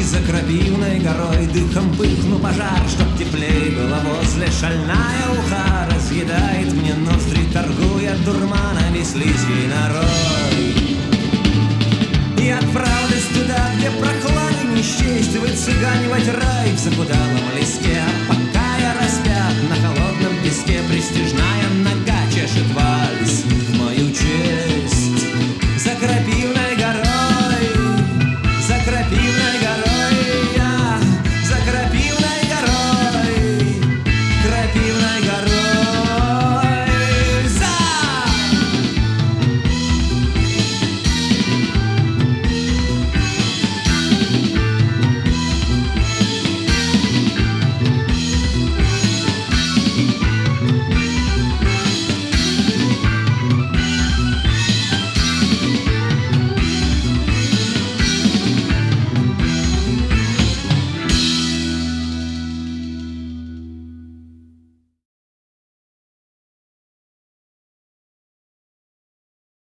за крапивной горой дыхом пыхну пожар, чтоб теплей было возле. Шальная уха разъедает мне ноздри, торгуя дурманами с лисьей норой. И отправлюсь туда, где прохлады не счесть, выцыганивать рай в захудалом листе. А пока я распят на холодном песке, престижная нога чешет вальс.